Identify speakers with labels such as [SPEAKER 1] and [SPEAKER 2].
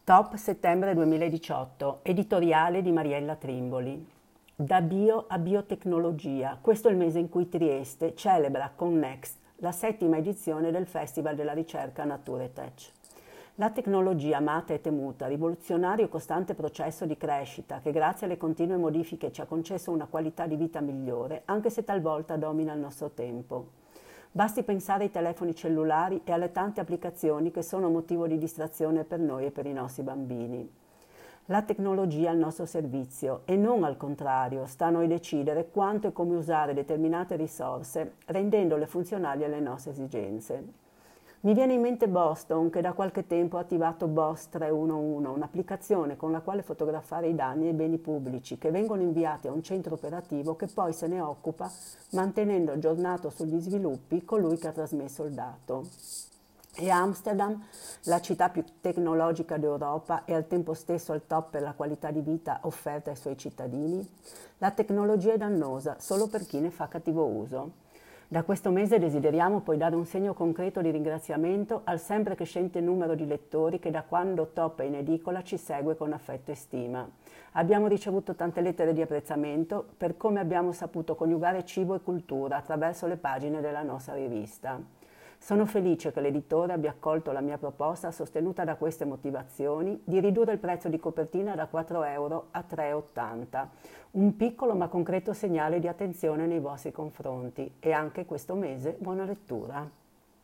[SPEAKER 1] Top settembre 2018, editoriale di Mariella Trimboli. Da bio a biotecnologia, questo è il mese in cui Trieste celebra con Next la 7ª edizione del Festival della ricerca Nature Tech. La tecnologia amata e temuta, rivoluzionario e costante processo di crescita che grazie alle continue modifiche ci ha concesso una qualità di vita migliore, anche se talvolta domina il nostro tempo. Basti pensare ai telefoni cellulari e alle tante applicazioni che sono motivo di distrazione per noi e per i nostri bambini. La tecnologia è al nostro servizio e non al contrario, sta a noi decidere quanto e come usare determinate risorse rendendole funzionali alle nostre esigenze. Mi viene in mente Boston che da qualche tempo ha attivato BOSS 311, un'applicazione con la quale fotografare i danni ai beni pubblici che vengono inviati a un centro operativo che poi se ne occupa mantenendo aggiornato sugli sviluppi colui che ha trasmesso il dato. E Amsterdam, la città più tecnologica d'Europa e al tempo stesso al top per la qualità di vita offerta ai suoi cittadini? La tecnologia è dannosa solo per chi ne fa cattivo uso. Da questo mese desideriamo poi dare un segno concreto di ringraziamento al sempre crescente numero di lettori che da quando Top è in edicola ci segue con affetto e stima. Abbiamo ricevuto tante lettere di apprezzamento per come abbiamo saputo coniugare cibo e cultura attraverso le pagine della nostra rivista. Sono felice che l'editore abbia accolto la mia proposta, sostenuta da queste motivazioni, di ridurre il prezzo di copertina da 4 euro a 3,80, un piccolo ma concreto segnale di attenzione nei vostri confronti. E anche questo mese buona lettura.